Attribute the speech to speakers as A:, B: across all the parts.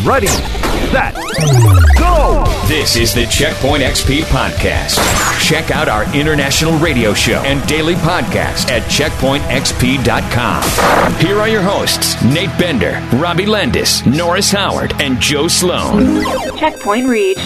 A: Ready, set, go!
B: This is the Checkpoint XP Podcast. Check out our international radio show and daily podcast at checkpointxp.com. Here are your hosts, Nate Bender, Robbie Landis, Norris Howard, and Joe Sloan.
C: Checkpoint reached.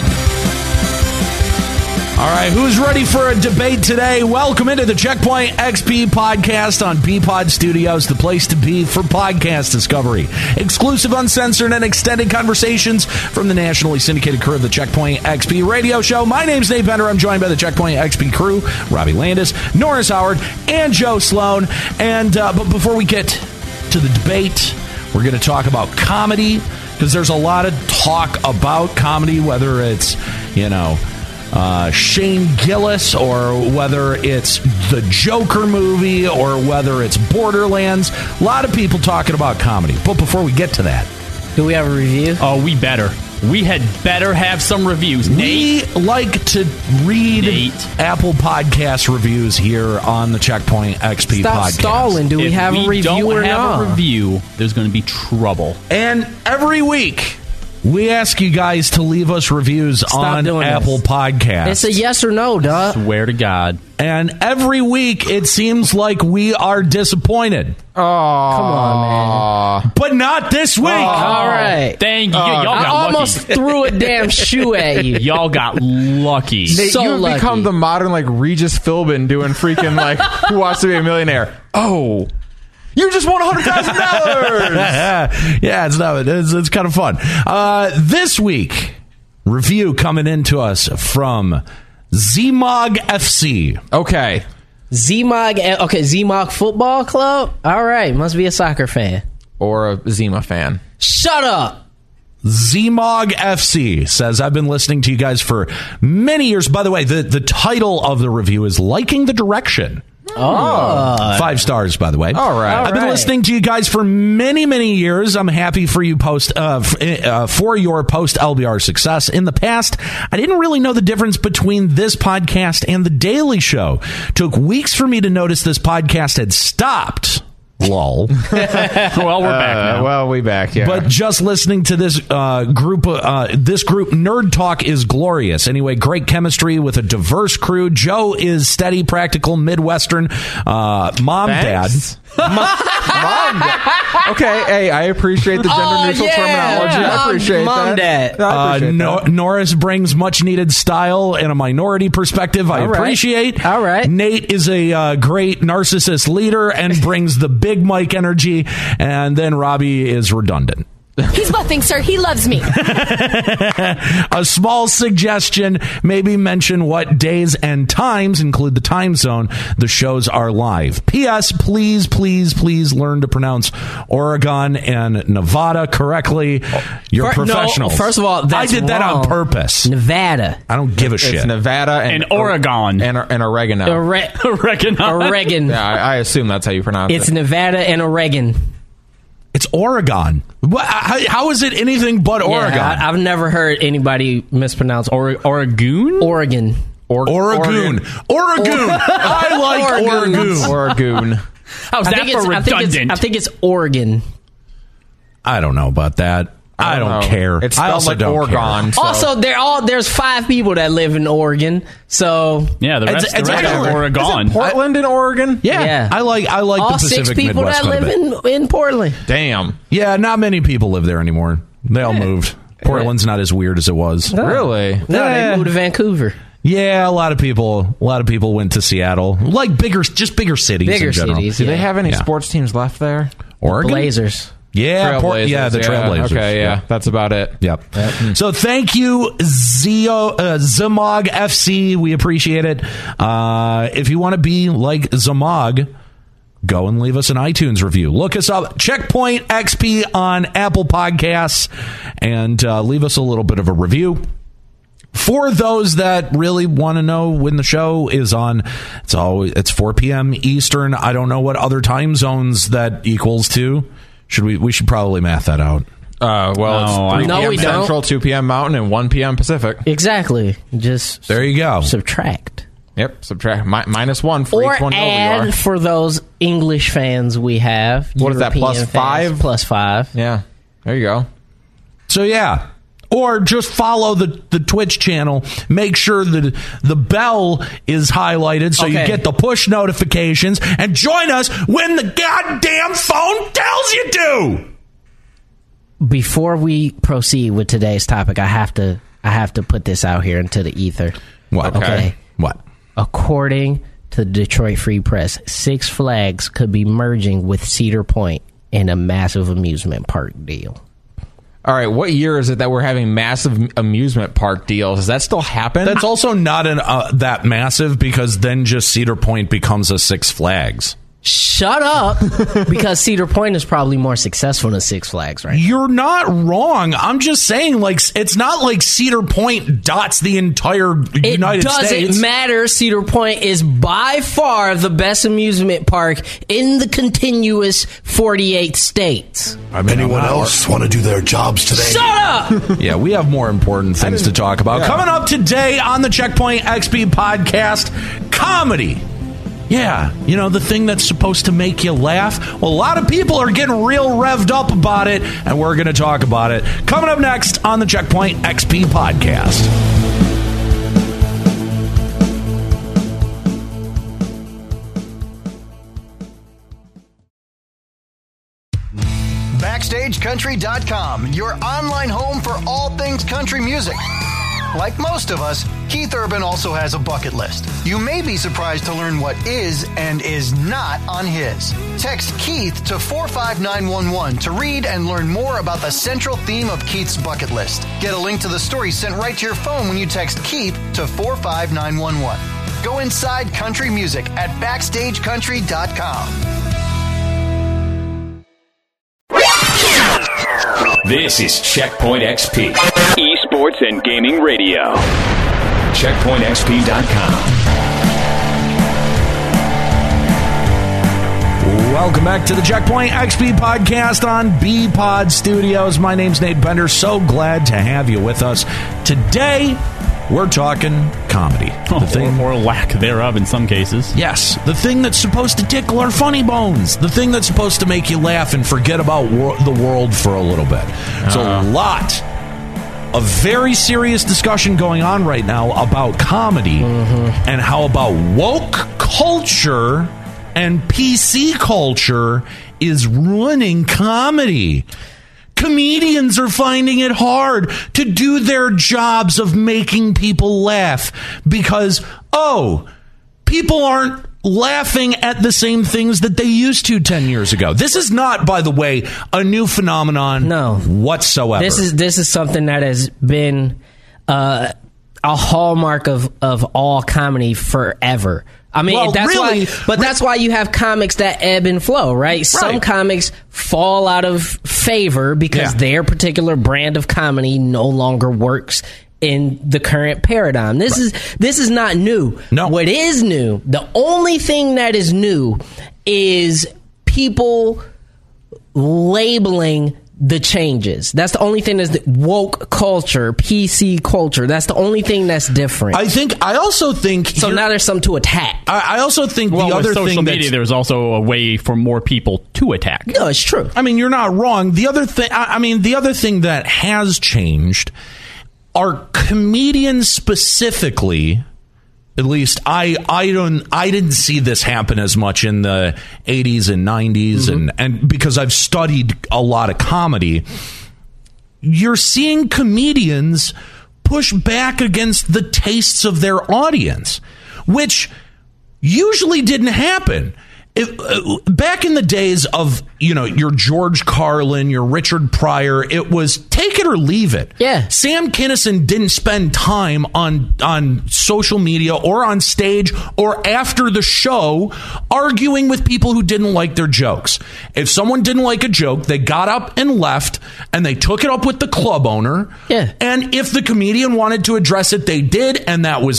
D: All right, who's ready for a debate today? Welcome into the Checkpoint XP Podcast on BPod Studios, the place to be for podcast discovery. Exclusive, uncensored, and extended conversations from the nationally syndicated crew of the Checkpoint XP radio show. My name's Nate Bender. I'm joined by the Checkpoint XP crew, Robbie Landis, Norris Howard, and Joe Sloan. And but before we get to the debate, we're going to talk about comedy, because there's a lot of talk about comedy, whether it's, Shane Gillis, or whether it's the Joker movie, or whether it's Borderlands. A lot of people talking about comedy. But before we get to that,
E: do we have a review?
F: Oh, we better. We had better have some reviews.
D: We like to read Apple Podcast reviews here on the Checkpoint XP Podcast.
E: Stop stalling. Do we have a review or not? If we don't have a review,
F: there's going to be trouble.
D: And every week, we ask you guys to leave us reviews on Apple Podcasts.
E: It's a yes or no, duh.
F: Swear to God.
D: And every week, it seems like we are disappointed.
E: Oh, come on, man.
D: But not this week.
E: All right.
F: Thank you. Y'all got
E: I almost threw a damn shoe at you.
F: Y'all got lucky.
G: Nate, you've become the modern, Regis Philbin doing freaking, Who Wants to Be a Millionaire. Oh, you just won $100,000.
D: Yeah, it's kind of fun. This week, review coming into us from ZMOG FC.
G: Okay.
E: ZMOG Football Club? All right, must be a soccer fan.
G: Or a Zima fan.
E: Shut up!
D: ZMOG FC says, I've been listening to you guys for many years. By the way, the title of the review is Liking the Direction.
E: Oh.
D: 5 stars, by the way.
G: All right.
D: I've been listening to you guys for many, many years. I'm happy for you for your post LBR success. In the past, I didn't really know the difference between this podcast and The Daily Show. Took weeks for me to notice this podcast had stopped. Lol.
F: Well, we're back now.
G: Well, we back, yeah.
D: But just listening to this group, Nerd Talk is glorious. Anyway, great chemistry with a diverse crew. Joe is steady, practical, Midwestern, mom,
G: Thanks.
D: dad.
G: Mom, dad. Okay, hey, I appreciate the gender-neutral terminology. I appreciate
E: mom,
G: that.
E: Dad.
G: I appreciate that.
D: Norris brings much-needed style and a minority perspective. I appreciate.
E: All right.
D: Nate is a great narcissist leader and brings the big mic energy. And then Robbie is redundant.
H: He's bluffing, sir. He loves me.
D: A small suggestion, maybe mention what days and times, include the time zone, the shows are live. P.S. Please, please, please learn to pronounce Oregon and Nevada correctly. You're professionals.
E: No, first of all, that's
D: I did that
E: wrong.
D: on purpose.
E: Nevada.
D: I don't give a shit.
G: It's Nevada
F: and Oregon.
G: And oregano.
F: Oregano.
G: Yeah, I assume that's how you pronounce it.
E: It's Nevada and Oregon.
D: It's Oregon. How is it anything but Oregon?
E: I've never heard anybody mispronounce
F: Oregon?
E: Oregon.
D: Oregon. I like Oregon.
G: Oregon.
F: How's that for redundant?
E: I think it's Oregon.
D: I don't know about that. I don't care.
G: It's
D: I
G: spelled
D: also
G: like
D: don't
G: Oregon.
D: care.
E: Also, there's 5 people that live in Oregon. So
F: yeah, the rest
D: it's
F: are
D: actually
F: Oregon.
G: Isn't Portland in Oregon?
D: Yeah. I like
E: all
D: the Pacific
E: 6 people
D: Midwest
E: that live in Portland.
G: Damn.
D: Yeah, not many people live there anymore. They all moved. Portland's not as weird as it was.
G: Really?
E: No, they moved to Vancouver.
D: Yeah, a lot of people went to Seattle. Like bigger cities in general.
E: cities.
G: Do they have any
D: Yeah.
G: sports teams left there?
D: Oregon?
E: Blazers.
D: Yeah, the Trailblazers.
G: Okay, yeah, that's about it.
D: Yep. So thank you, Zamog FC. We appreciate it. If you want to be like Zamog, go and leave us an iTunes review. Look us up, Checkpoint XP on Apple Podcasts, and leave us a little bit of a review. For those that really want to know when the show is on, it's 4 p.m. Eastern. I don't know what other time zones that equals to. We should probably math that out.
G: It's 3
E: No,
G: p.m.
E: we don't.
G: Central, 2 p.m. Mountain, and 1 p.m. Pacific.
E: Exactly. Just
D: there you go.
E: Subtract.
G: Yep, subtract -1 for each one you know
E: add
G: you are.
E: for those English fans we have.
G: What is that,
E: European
G: +5?
E: fans, +5.
G: Yeah, there you go.
D: So, yeah. Or just follow the Twitch channel. Make sure that the bell is highlighted so you get the push notifications. And join us when the goddamn phone tells you to.
E: Before we proceed with today's topic, I have to put this out here into the ether.
D: What?
E: Okay.
D: What?
E: According to the Detroit Free Press, Six Flags could be merging with Cedar Point in a massive amusement park deal.
G: All right, what year is it that we're having massive amusement park deals? Does that still happen?
D: That's also not that massive, because then just Cedar Point becomes a Six Flags.
E: Shut up, because Cedar Point is probably more successful than Six Flags, right?
D: You're not wrong. I'm just saying, like, it's not like Cedar Point dots the entire United States.
E: It doesn't matter. Cedar Point is by far the best amusement park in the continuous 48 states.
A: Anyone else want to do their jobs today?
E: Shut up!
D: Yeah, we have more important things to talk about.
G: Yeah.
D: Coming up today on the Checkpoint XP podcast, comedy. Yeah, you know, the thing that's supposed to make you laugh. Well, a lot of people are getting real revved up about it, and we're going to talk about it. Coming up next on the Checkpoint XP podcast.
C: BackstageCountry.com, your online home for all things country music. Like most of us, Keith Urban also has a bucket list. You may be surprised to learn what is and is not on his. Text Keith to 45911 to read and learn more about the central theme of Keith's bucket list. Get a link to the story sent right to your phone when you text Keith to 45911. Go inside country music at BackstageCountry.com.
B: This is Checkpoint XP, esports and gaming radio. CheckpointXP.com.
D: Welcome back to the Checkpoint XP podcast on B-Pod Studios. My name's Nate Bender. So glad to have you with us. Today, we're talking comedy.
F: Or lack thereof in some cases.
D: Yes, the thing that's supposed to tickle our funny bones. The thing that's supposed to make you laugh and forget about the world for a little bit. There's a lot of very serious discussion going on right now about comedy and how about woke culture and PC culture is ruining comedy. Comedians are finding it hard to do their jobs of making people laugh because, people aren't laughing at the same things that they used to 10 years ago. This is not, by the way, a new phenomenon whatsoever.
E: This is something that has been a hallmark of all comedy forever. I mean, that's why you have comics that ebb and flow, right? Some comics fall out of favor because their particular brand of comedy no longer works in the current paradigm. This is not new.
D: No.
E: What is new, the only thing that is new is people labeling the changes. That's the only thing that's woke culture, PC culture. That's the only thing that's different.
D: I also think
E: so. Now there's something to attack.
D: I also think the other
F: with social
D: thing
F: media, there's also a way for more people to attack.
E: No, it's true.
D: I mean, you're not wrong. The other thing, the other thing that has changed are comedians specifically. At least I didn't see this happen as much in the 80s and 90s and because I've studied a lot of comedy. You're seeing comedians push back against the tastes of their audience, which usually didn't happen. Back in the days of, your George Carlin, your Richard Pryor, it was take it or leave it.
E: Yeah.
D: Sam Kinison didn't spend time on social media or on stage or after the show arguing with people who didn't like their jokes. If someone didn't like a joke, they got up and left, and they took it up with the club owner.
E: Yeah.
D: And if the comedian wanted to address it, they did, and that was it.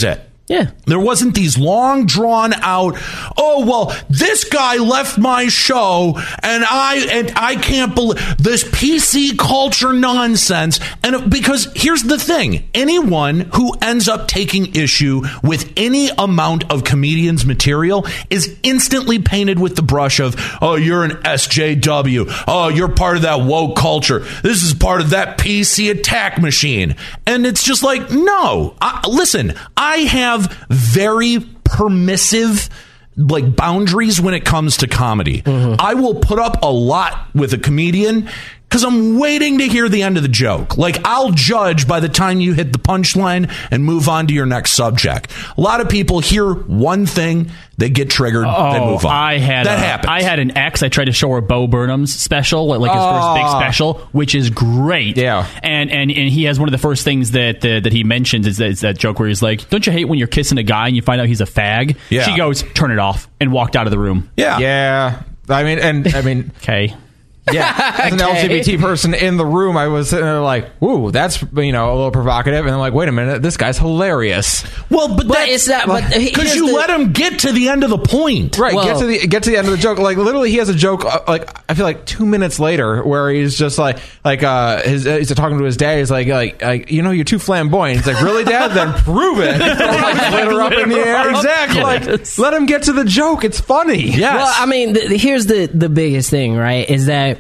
E: Yeah.
D: There wasn't these long drawn out, oh, well, this guy left my show and I can't believe this PC culture nonsense. And because here's the thing, anyone who ends up taking issue with any amount of comedians' material is instantly painted with the brush of, oh, you're an SJW. Oh, you're part of that woke culture. This is part of that PC attack machine. And it's just like, no, listen, I have very permissive boundaries when it comes to comedy. I will put up a lot with a comedian because I'm waiting to hear the end of the joke. I'll judge by the time you hit the punchline and move on to your next subject. A lot of people hear one thing, they get triggered, they move on. That happens.
F: I had an ex. I tried to show her Bo Burnham's special, his first big special, which is great.
G: Yeah,
F: and he has one of the first things that he mentions is that joke where he's like, "Don't you hate when you're kissing a guy and you find out he's a fag?"
D: Yeah.
F: She goes, "Turn it off," and walked out of the room.
D: Yeah.
G: I mean,
F: okay.
G: Yeah, as an LGBT person in the room, I was sitting there like, "Ooh, that's a little provocative," and I'm like, "Wait a minute, this guy's hilarious."
D: Well, but
E: it's not. But
D: because you let him get to the end of the point,
G: right?
E: Well,
G: get to the end of the joke. Literally, he has a joke. I feel like 2 minutes later, where he's just he's talking to his dad. He's like, you're too flamboyant. He's like, "Really, Dad? Then prove it." Glitter up in the air.
D: Exactly.
G: Let him get to the joke. It's funny.
D: Yes.
E: Well, I mean, here's the biggest thing, right? Is that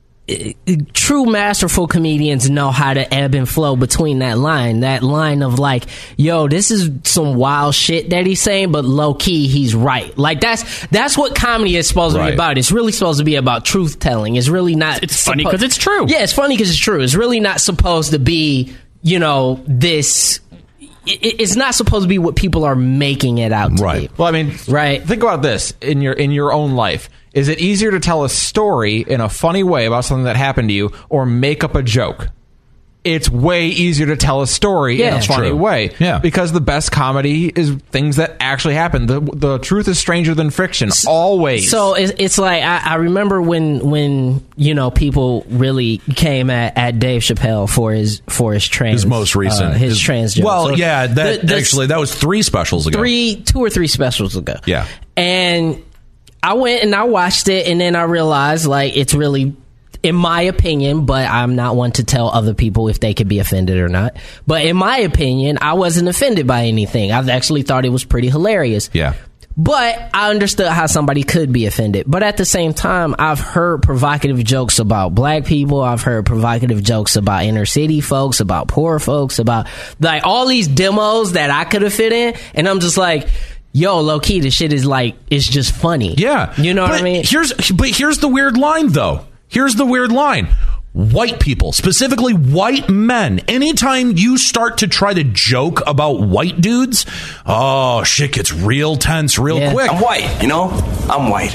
E: true masterful comedians know how to ebb and flow between that line of yo, this is some wild shit that he's saying, but low key he's right. That's what comedy is supposed to be about. It's really supposed to be about truth telling. It's really not.
F: It's funny because it's true.
E: Yeah, it's funny because it's true. It's really not supposed to be this. It's not supposed to be what people are making it out to be.
G: Well, I mean, think about this in your own life. Is it easier to tell a story in a funny way about something that happened to you or make up a joke? It's way easier to tell a story in a funny way.
D: Yeah. Because
G: the best comedy is things that actually happen. The truth is stranger than fiction, always.
E: So it's like, I remember when people really came at Dave Chappelle for his trans...
D: His most recent.
E: His trans joke.
D: Well, yeah, that was 3 specials ago.
E: 2 or 3 specials ago.
D: Yeah.
E: And I went and I watched it, and then I realized, it's really, in my opinion, but I'm not one to tell other people if they could be offended or not. But in my opinion, I wasn't offended by anything. I actually thought it was pretty hilarious.
D: Yeah.
E: But I understood how somebody could be offended. But at the same time, I've heard provocative jokes about black people. I've heard provocative jokes about inner city folks, about poor folks, about all these demos that I could have fit in. And I'm just like, yo, low key, this shit is it's just funny.
D: Yeah.
E: You know what I mean?
D: Here's the weird line, though. Here's the weird line. White people, specifically white men, anytime you start to try to joke about white dudes, oh, shit gets real tense real quick.
I: I'm white, I'm white.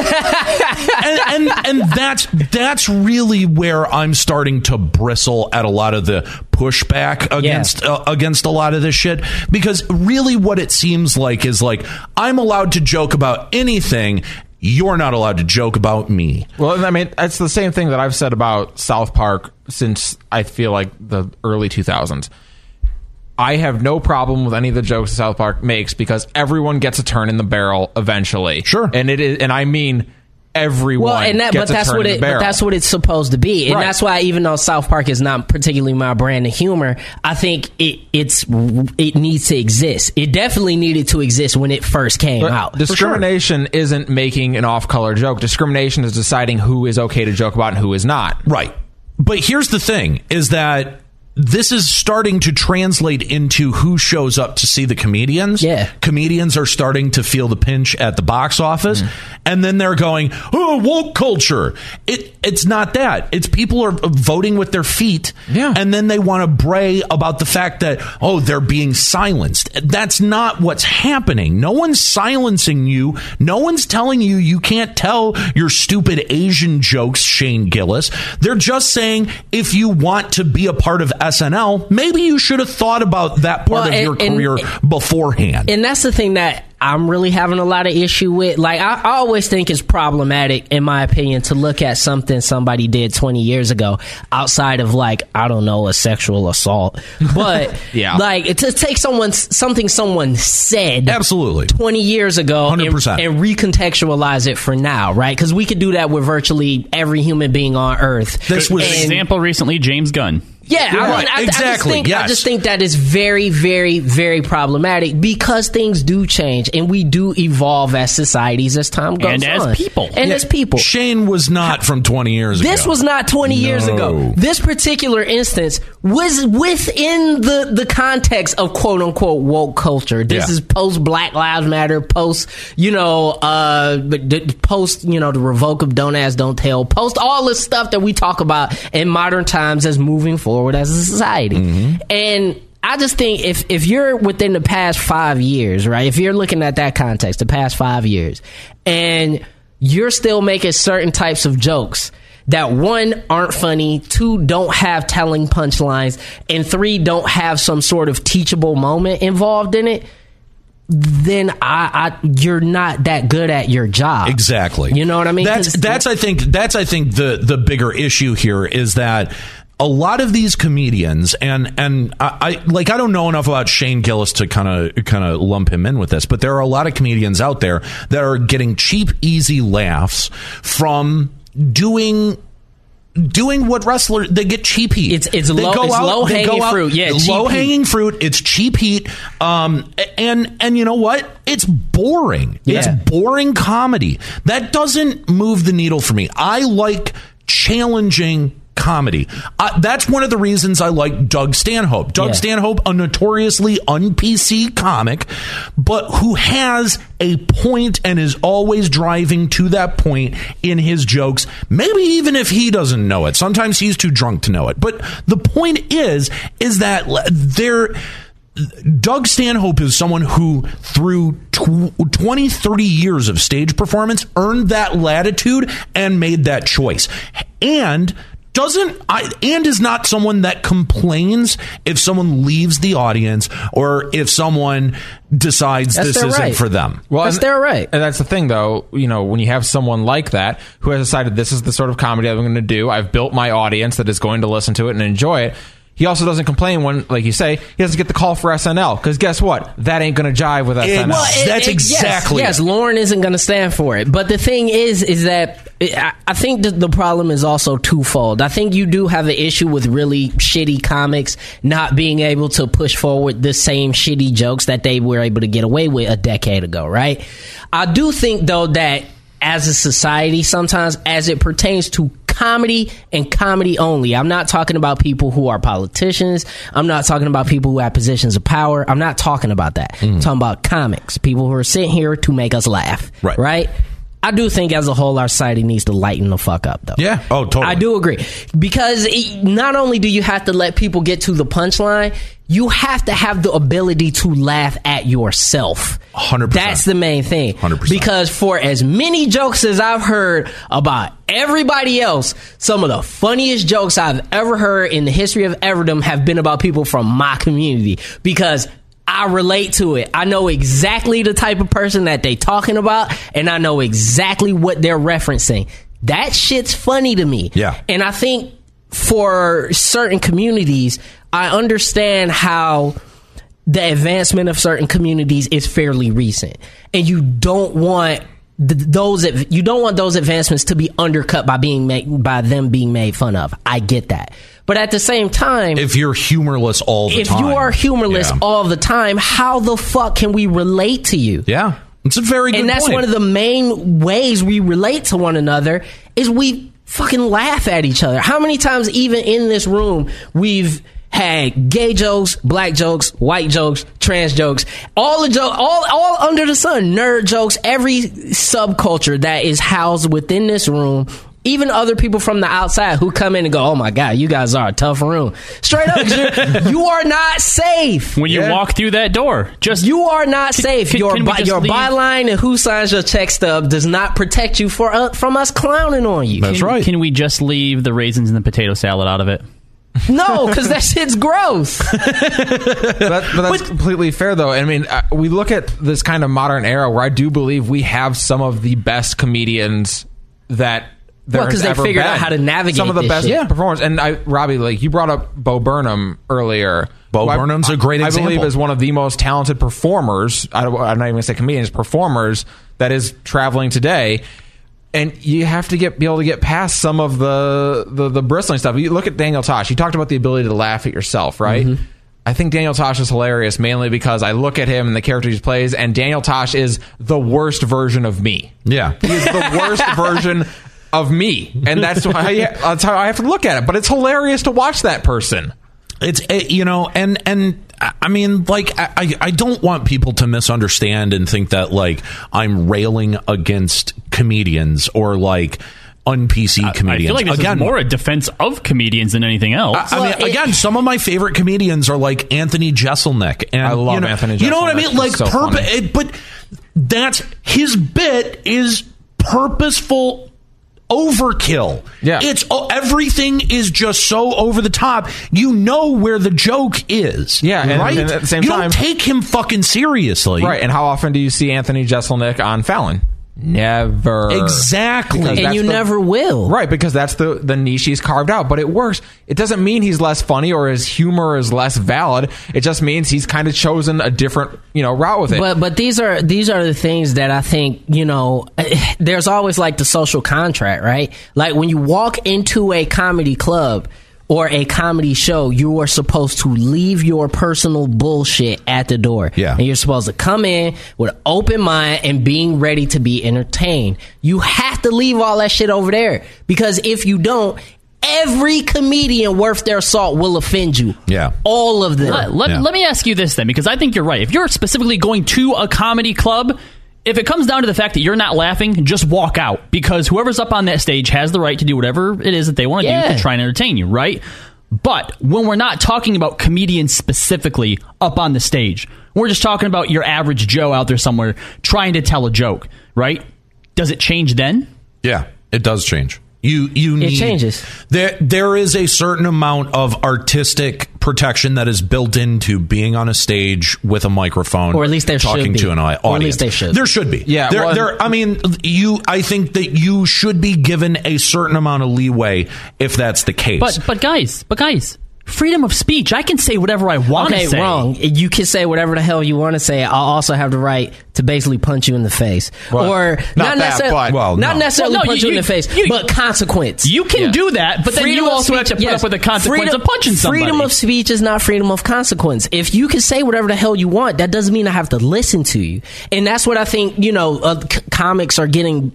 D: And that's really where I'm starting to bristle at a lot of the pushback against a lot of this shit, because really what it seems like is I'm allowed to joke about anything. You're not allowed to joke about me.
G: Well, I mean, it's the same thing that I've said about South Park since I feel like the early 2000s. I have no problem with any of the jokes that South Park makes because everyone gets a turn in the barrel eventually.
D: Sure.
G: And I mean everyone gets a turn in the barrel.
E: But that's what it's supposed to be. And that's why, even though South Park is not particularly my brand of humor, I think it needs to exist. It definitely needed to exist when it first came out.
G: Discrimination isn't making an off-color joke. Discrimination is deciding who is okay to joke about and who is not.
D: Right. But here's the thing, is that this is starting to translate into who shows up to see the comedians.
E: Yeah.
D: Comedians are starting to feel the pinch at the box office. And then they're going, oh, woke culture. It's not that. It's people are voting with their feet.
G: Yeah.
D: And then they want to bray about the fact that, oh, they're being silenced. That's not what's happening. No one's silencing you. No one's telling you you can't tell your stupid Asian jokes, Shane Gillis. They're just saying, if you want to be a part of SNL, maybe you should have thought about that part of your career beforehand.
E: And that's the thing that I'm really having a lot of issue with. Like, I always think it's problematic, in my opinion, to look at something somebody did 20 years ago outside of, like, I don't know, a sexual assault. But, like, to take something someone said
D: absolutely
E: 20 years ago
D: 100%.
E: And recontextualize it for now, right? Because we could do that with virtually every human being on Earth.
F: This was an example recently, James Gunn.
E: Yeah,
D: right. Exactly.
E: I just think that is very, very, very problematic because things do change and we do evolve as societies as time goes on.
F: And as people.
E: And as people.
D: Shane was not from 20 years ago.
E: This was not 20 years ago. This particular instance was within the context of quote unquote woke culture. This is post Black Lives Matter, post, post, the revoke of Don't Ask, Don't Tell, post all this stuff that we talk about in modern times as moving forward as a society. And I just think if you're within the past 5 years, right, if you're looking at that context, the past 5 years, and you're still making certain types of jokes that, one, aren't funny, two, don't have telling punchlines, and three, don't have some sort of teachable moment involved in it, then you're not that good at your job.
D: Exactly.
E: You know what I mean?
D: That's I think the bigger issue here is that a lot of these comedians, and I don't know enough about Shane Gillis to kind of lump him in with this, but there are a lot of comedians out there that are getting cheap, easy laughs from doing what wrestlers, they get cheap heat.
E: It's low hanging fruit. Yeah,
D: low hanging fruit. It's cheap heat. And you know what? It's boring.
E: Yeah.
D: It's boring comedy. That doesn't move the needle for me. I like challenging comedy. That's one of the reasons I like Doug Stanhope. Doug Stanhope, a notoriously un-PC comic, but who has a point and is always driving to that point in his jokes, maybe even if he doesn't know it. Sometimes he's too drunk to know it. But the point is that Doug Stanhope is someone who, through 20, 30 years of stage performance, earned that latitude and made that choice. And is not someone that complains if someone leaves the audience or if someone decides this isn't for them.
G: Well,
E: that's their right.
G: And that's the thing, though, when you have someone like that who has decided this is the sort of comedy I'm going to do, I've built my audience that is going to listen to it and enjoy it. He also doesn't complain when, like you say, he doesn't get the call for SNL. Because guess what? That ain't going to jive with SNL.
D: That's exactly
E: Yes, Lauren isn't going to stand for it. But the thing is that I think the problem is also twofold. I think you do have an issue with really shitty comics not being able to push forward the same shitty jokes that they were able to get away with a decade ago, right? I do think, though, that as a society, sometimes as it pertains to comedy and comedy only, I'm not talking about people who are politicians. I'm not talking about people who have positions of power. I'm not talking about that. I'm talking about comics, people who are sitting here to make us laugh. Right? I do think as a whole our society needs to lighten the fuck up, though.
D: Yeah. Oh, totally.
E: I do agree. Because not only do you have to let people get to the punchline, you have to have the ability to laugh at yourself.
D: 100%.
E: That's the main thing.
D: 100%.
E: Because for as many jokes as I've heard about everybody else, some of the funniest jokes I've ever heard in the history of Everdom have been about people from my community. Because I relate to it. I know exactly the type of person that they talking about, and I know exactly what they're referencing. That shit's funny to me.
D: Yeah.
E: And I think for certain communities, I understand how the advancement of certain communities is fairly recent, and you don't want those advancements to be undercut by them being made fun of. I get that. But at the same time,
D: if you're humorless all the time.
E: If you are humorless all the time, how the fuck can we relate to you?
D: Yeah. It's a very good point.
E: And that's one of the main ways we relate to one another is we fucking laugh at each other. How many times even in this room we've had gay jokes, black jokes, white jokes, trans jokes, all the jokes, all under the sun, nerd jokes, every subculture that is housed within this room. Even other people from the outside who come in and go, oh my God, you guys are a tough room. Straight up, you are not safe.
F: When you walk through that door,
E: you are not safe. Your byline and who signs your check stub does not protect you from us clowning on you.
D: That's right.
F: Can we just leave the raisins and the potato salad out of it?
E: No, because that shit's gross.
G: But that's completely fair, though. I mean, we look at this kind of modern era where I do believe we have some of the best comedians that
E: because they figured out how to navigate
G: some of the best
E: shit.
G: performers. And Robbie, like you brought up Bo Burnham earlier.
D: Bo Burnham's a great example.
G: I believe is one of the most talented performers. I'm not even going to say comedians, performers that is traveling today. And you have to be able to get past some of the bristling stuff. You look at Daniel Tosh. You talked about the ability to laugh at yourself, right? Mm-hmm. I think Daniel Tosh is hilarious mainly because I look at him and the character he plays, and Daniel Tosh is the worst version of me.
D: Yeah.
G: He is the worst version of me. And that's how I have to look at it. But it's hilarious to watch that person.
D: It's, and I mean, like, I don't want people to misunderstand and think that, like, I'm railing against comedians or, like, un-PC comedians.
F: I feel like this is more a defense of comedians than anything else.
D: I mean, again, some of my favorite comedians are, like, Anthony Jeselnik. And,
G: I love Anthony Jeselnik.
D: You know what I mean? Like,
G: so
D: but that's, his bit is purposeful overkill.
G: Yeah.
D: It's everything is just so over the top. You know where the joke is.
G: Yeah,
D: right?
G: And at the same
D: you
G: time,
D: don't take him fucking seriously.
G: Right, and how often do you see Anthony Jeselnik on Fallon? Never.
D: Exactly.
E: And you never will.
G: Right, because that's the niche he's carved out. But it works. It doesn't mean he's less funny or his humor is less valid. It just means he's kind of chosen a different, route with it.
E: But these are the things that I think, there's always like the social contract, right? Like when you walk into a comedy club or a comedy show, you are supposed to leave your personal bullshit at the door.
D: Yeah.
E: And you're supposed to come in with an open mind and being ready to be entertained. You have to leave all that shit over there. Because if you don't, every comedian worth their salt will offend you.
D: Yeah.
E: All of them.
F: Let me ask you this then, because I think you're right. If you're specifically going to a comedy club, if it comes down to the fact that you're not laughing, just walk out, because whoever's up on that stage has the right to do whatever it is that they want to do to try and entertain you, right? But when we're not talking about comedians specifically up on the stage, we're just talking about your average Joe out there somewhere trying to tell a joke, right? Does it change then?
D: Yeah, it does change. You need,
E: it changes.
D: There is a certain amount of artistic protection that is built into being on a stage with a microphone,
E: or at least there
D: talking
E: should be.
D: to an audience.
E: Or at least they should.
D: There should be.
G: Yeah.
D: I think that you should be given a certain amount of leeway if that's the case.
F: But guys. Freedom of speech. I can say whatever I want to say.
E: Okay, wrong. You can say whatever the hell you want to say. I'll also have the right to basically punch you in the face.
G: Well,
E: or not necessarily punch you in the face, but consequence.
F: You can do that, but then you also have to put up with the consequence of punching somebody.
E: Freedom of speech is not freedom of consequence. If you can say whatever the hell you want, that doesn't mean I have to listen to you. And that's what I think, comics are getting,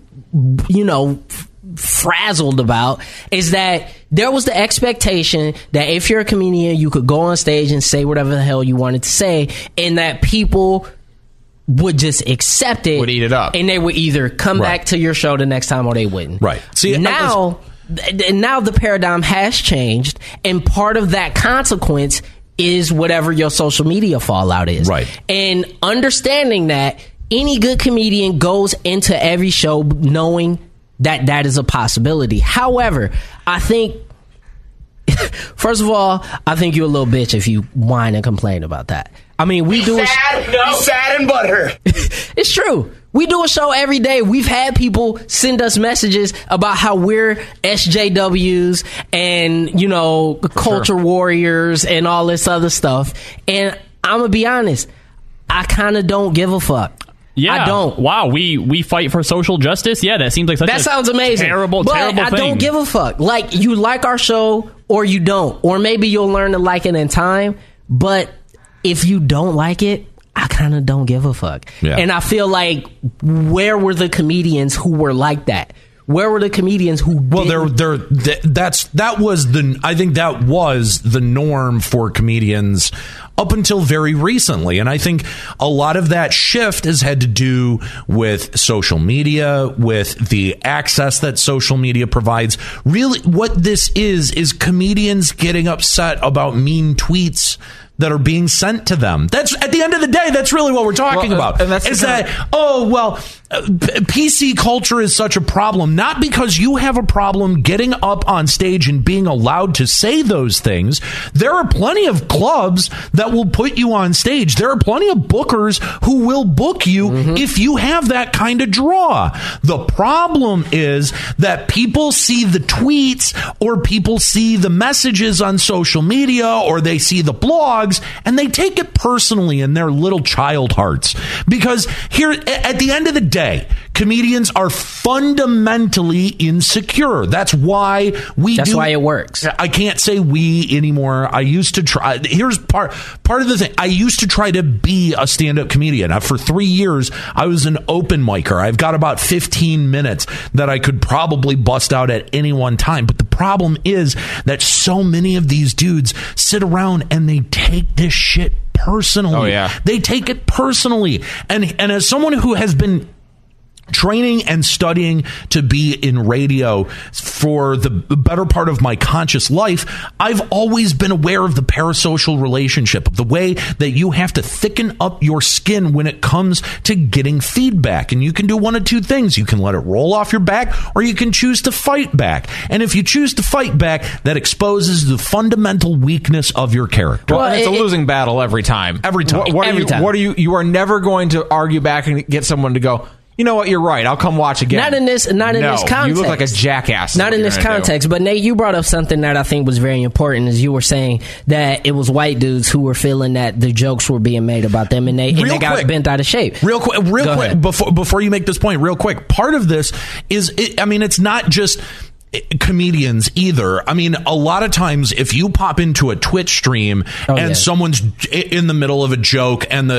E: frazzled about, is that there was the expectation that if you're a comedian, you could go on stage and say whatever the hell you wanted to say, and that people would just accept it,
G: would eat it up,
E: and they would either come back to your show the next time or they wouldn't.
D: Right. See,
E: now the paradigm has changed, and part of that consequence is whatever your social media fallout is.
D: Right.
E: And understanding that any good comedian goes into every show knowing that is a possibility. However, I think, first of all, I think you're a little bitch if you whine and complain about that. I mean, we do
I: sad and butthurt.
E: It's true. We do a show every day. We've had people send us messages about how we're SJWs and, culture warriors and all this other stuff. And I'm going to be honest, I kind of don't give a fuck.
F: Yeah,
E: I don't.
F: Wow, we fight for social justice. Yeah, that seems like
E: that sounds amazing.
F: Terrible
E: but
F: thing.
E: I don't give a fuck. Like, you like our show or you don't, or maybe you'll learn to like it in time. But if you don't like it, I kind of don't give a fuck.
D: Yeah.
E: And I feel like, where were the comedians who were like that? Where were the comedians who?
D: Well, that was the norm for comedians up until very recently, and I think a lot of that shift has had to do with social media, with the access that social media provides. Really, what this is comedians getting upset about mean tweets that are being sent to them. That's at the end of the day, that's really what we're talking about.
G: And that's
D: PC culture is such a problem, not because you have a problem getting up on stage and being allowed to say those things. There are plenty of clubs that will put you on stage. There are plenty of bookers who will book you if you have that kind of draw. The problem is that people see the tweets or people see the messages on social media or they see the blogs and they take it personally in their little child hearts. Because here, at the end of the day, comedians are fundamentally insecure. That's why
E: That's why it works.
D: I can't say we anymore. I used to try. Here's part of the thing. I used to try to be a stand-up comedian. For 3 years, I was an open micer. I've got about 15 minutes that I could probably bust out at any one time. But the problem is that so many of these dudes sit around and they take this shit personally.
G: Oh, yeah.
D: They take it personally. And as someone who has been training and studying to be in radio for the better part of my conscious life, I've always been aware of the parasocial relationship, of the way that you have to thicken up your skin when it comes to getting feedback. And you can do one of two things. You can let it roll off your back, or you can choose to fight back. And if you choose to fight back, that exposes the fundamental weakness of your character.
G: Well, it's a losing battle every time.
D: Every time.
G: What are you are never going to argue back and get someone to go, you know what, you're right, I'll come watch again.
E: Not in this context.
G: You look like a jackass.
E: Not in this context. But Nate, you brought up something that I think was very important, as you were saying that it was white dudes who were feeling that the jokes were being made about them and they got bent out of shape.
D: Real quick, before you make this point, real quick, part of this is, it's not just comedians either. I mean, a lot of times if you pop into a Twitch stream someone's in the middle of a joke and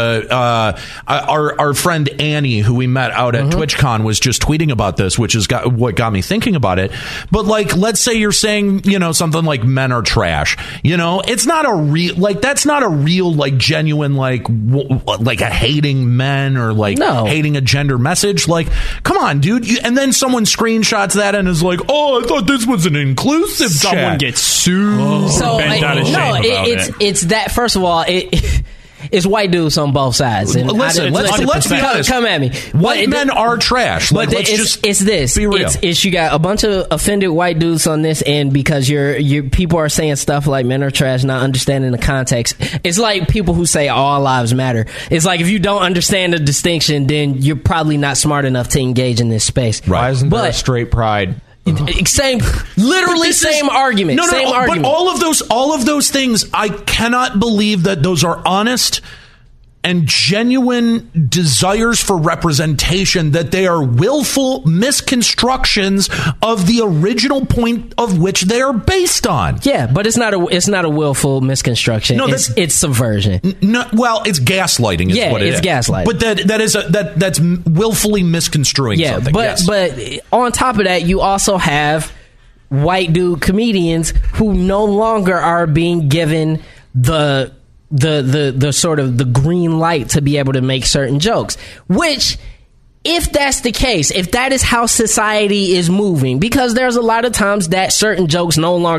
D: our friend Annie, who we met out at TwitchCon, was just tweeting about this, which is what got me thinking about it. But like, let's say you're saying, something like men are trash, it's not a real, that's not a real, genuine, a hating men or hating a gender message. Come on, dude. And then someone screenshots that and is like, oh, I thought this was an inclusive
F: Someone
D: chat.
F: gets sued.
E: So
F: bent out of shape about
E: it's that. First of all, it's white dudes on both sides. And
D: listen, let's be honest.
E: Come at me.
D: White men are trash.
E: But it's this.
D: Be real.
E: It's you got a bunch of offended white dudes on this end because your people are saying stuff like men are trash, not understanding the context. It's like people who say all lives matter. It's like if you don't understand the distinction, then you're probably not smart enough to engage in this space.
G: Why isn't there a straight pride?
E: Same argument.
D: But all of those things, I cannot believe that those are honest and genuine desires for representation, that they are willful misconstructions of the original point of which they are based on.
E: Yeah, but it's not a willful misconstruction. No, it's subversion.
D: No, well, it's gaslighting is what it is.
E: Yeah, it's gaslighting.
D: But that's willfully misconstruing something.
E: But on top of that, you also have white dude comedians who no longer are being given the sort of the green light to be able to make certain jokes, which, if that's the case, if that is how society is moving, because there's a lot of times that certain jokes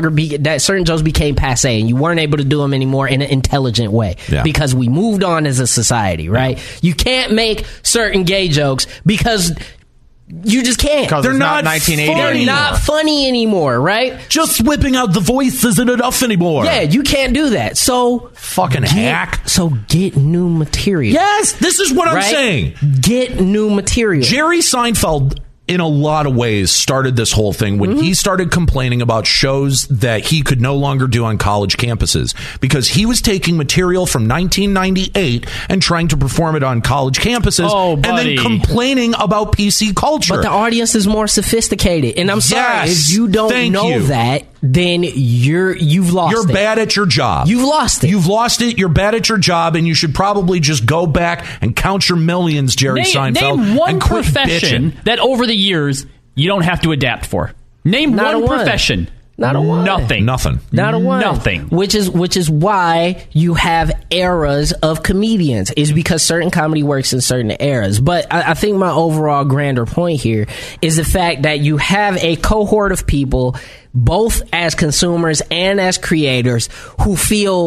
E: became passe and you weren't able to do them anymore in an intelligent way because we moved on as a society, right? You can't make certain gay jokes because you just can't.
G: They're not 1980.
E: They're not funny anymore, right?
D: Just whipping out the voice isn't enough anymore.
E: Yeah, you can't do that. So
D: hack.
E: So get new material.
D: Yes, this is what I'm saying.
E: Get new material.
D: Jerry Seinfeld, in a lot of ways, started this whole thing when he started complaining about shows that he could no longer do on college campuses because he was taking material from 1998 and trying to perform it on college campuses and then complaining about PC culture.
E: But the audience is more sophisticated. And I'm sorry, if you don't know that, then you've lost it.
D: You're bad at your job.
E: You've lost it.
D: You've lost it. You're bad at your job, and you should probably just go back and count your millions, Jerry Seinfeld.
F: Name one
D: and quit
F: profession
D: bitching.
F: that over the years you don't have to adapt for. Name one profession.
E: Not a one.
F: Nothing.
E: Not a one.
F: Nothing.
E: Which is why you have eras of comedians, is because certain comedy works in certain eras. But I think my overall grander point here is the fact that you have a cohort of people, both as consumers and as creators, who feel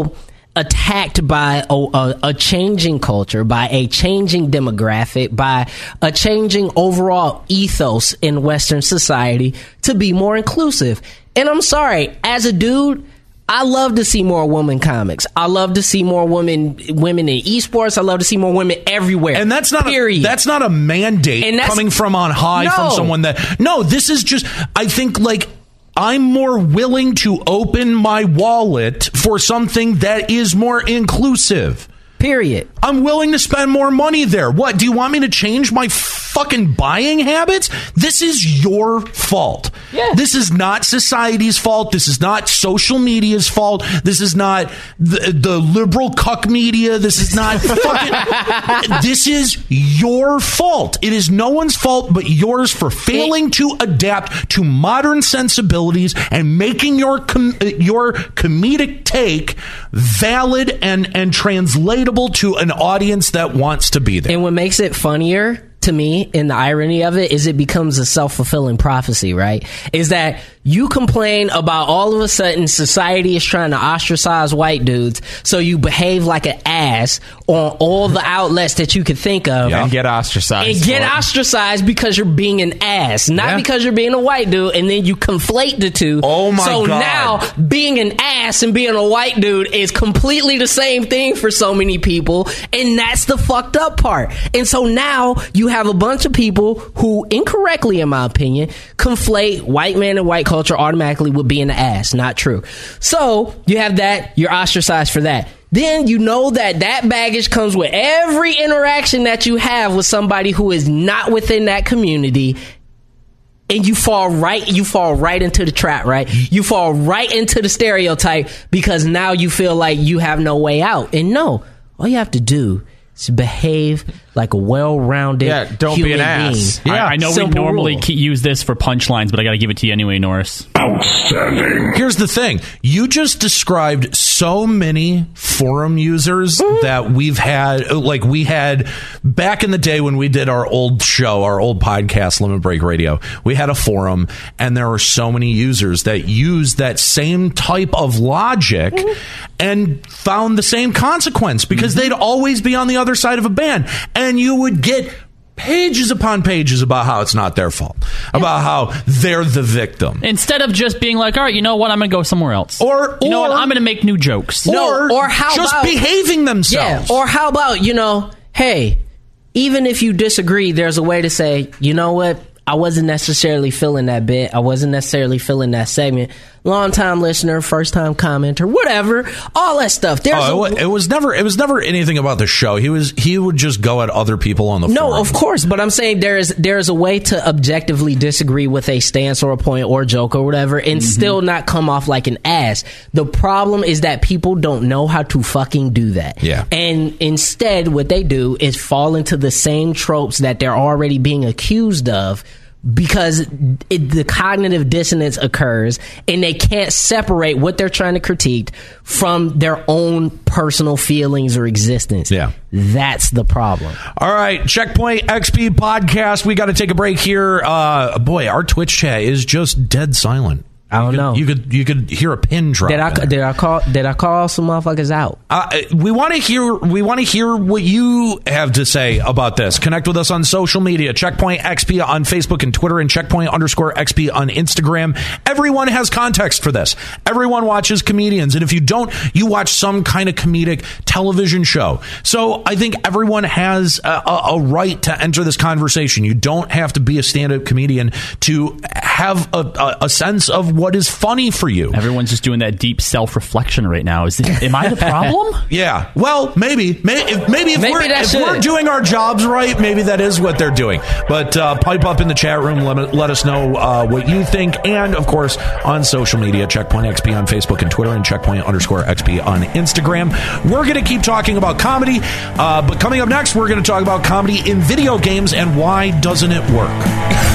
E: attacked by a changing culture, by a changing demographic, by a changing overall ethos in Western society to be more inclusive. And I'm sorry, as a dude, I love to see more women comics. I love to see more women in esports. I love to see more women everywhere.
D: And that's not that's not a mandate coming from on high from someone that. No, this is just, I think, like, I'm more willing to open my wallet for something that is more inclusive.
E: Period.
D: I'm willing to spend more money there. What, do you want me to change my fucking buying habits? This is your fault.
E: Yeah.
D: This is not society's fault. This is not social media's fault. This is not the liberal cuck media. This is not fucking... This is your fault. It is no one's fault but yours for failing to adapt to modern sensibilities and making your comedic take valid and translatable to an audience that wants to be there.
E: And what makes it funnier to me, and the irony of it, is it becomes a self-fulfilling prophecy, right? Is that you complain about all of a sudden society is trying to ostracize white dudes, so you behave like an ass on all the outlets that you could think of.
G: And get ostracized.
E: And get ostracized because you're being an ass, not because you're being a white dude, and then you conflate the two.
D: Oh my God.
E: So now being an ass and being a white dude is completely the same thing for so many people, and that's the fucked up part. And so now you have a bunch of people who, incorrectly in my opinion, conflate white man and white culture automatically with being an ass. Not true. So you have that, you're ostracized for that. Then you know that baggage comes with every interaction that you have with somebody who is not within that community, and you fall right into the trap, right? You fall right into the stereotype because now you feel like you have no way out. And no, all you have to do is behave like a well-rounded
G: don't
E: human
G: be an ass.
E: being.
F: Yeah, I know we normally use this for punchlines, but I got to give it to you anyway, Norris.
A: Outstanding.
D: Here's the thing. You just described so many forum users that we've had, like we had back in the day when we did our old show, our old podcast, Limit Break Radio. We had a forum, and there were so many users that used that same type of logic and found the same consequence because they'd always be on the other side of a ban. And you would get pages upon pages about how it's not their fault, about how they're the victim.
F: Instead of just being like, all right, you know what, I'm going to go somewhere else.
D: Or
F: you know what, I'm going to make new jokes.
E: Or how
D: just
E: about
D: behaving themselves.
E: Yeah, or how about, hey, even if you disagree, there's a way to say, you know what, I wasn't necessarily feeling that bit. I wasn't necessarily feeling that segment. Long-time listener, first-time commenter, whatever, all that stuff.
D: It was never anything about the show. He would just go at other people on the forum.
E: No, of course, but I'm saying there's a way to objectively disagree with a stance or a point or a joke or whatever and still not come off like an ass. The problem is that people don't know how to fucking do that.
D: Yeah.
E: And instead, what they do is fall into the same tropes that they're already being accused of, because the cognitive dissonance occurs and they can't separate what they're trying to critique from their own personal feelings or existence.
D: Yeah.
E: That's the problem.
D: All right, Checkpoint XP podcast. We got to take a break here. Boy, our Twitch chat is just dead silent.
E: I don't know.
D: You could hear a pin drop.
E: Did I call some motherfuckers out?
D: We want to hear what you have to say about this. Connect with us on social media. Checkpoint XP on Facebook and Twitter, and Checkpoint_XP on Instagram. Everyone has context for this. Everyone watches comedians, and if you don't, you watch some kind of comedic television show. So I think everyone has a right to enter this conversation. You don't have to be a stand-up comedian to have a sense of what is funny for you.
F: Everyone's just doing that deep self-reflection right now. Am I the problem?
D: Yeah. Well, maybe if we're doing our jobs right, maybe that is what they're doing. But pipe up in the chat room. Let us know what you think. And, of course, on social media, Checkpoint XP on Facebook and Twitter, and Checkpoint_XP on Instagram. We're going to keep talking about comedy. But coming up next, we're going to talk about comedy in video games and why doesn't it work.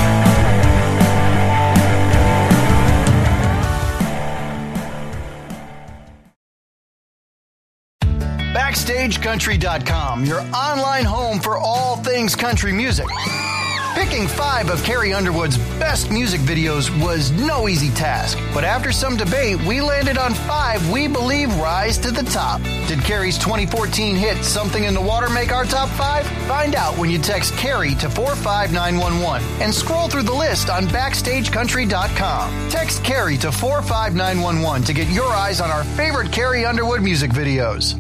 C: BackstageCountry.com, your online home for all things country music. Picking 5 of Carrie Underwood's best music videos was no easy task, but after some debate, we landed on 5 we believe rise to the top. Did Carrie's 2014 hit Something in the Water make our top 5? Find out when you text Carrie to 45911 and scroll through the list on BackstageCountry.com. Text Carrie to 45911 to get your eyes on our favorite Carrie Underwood music videos.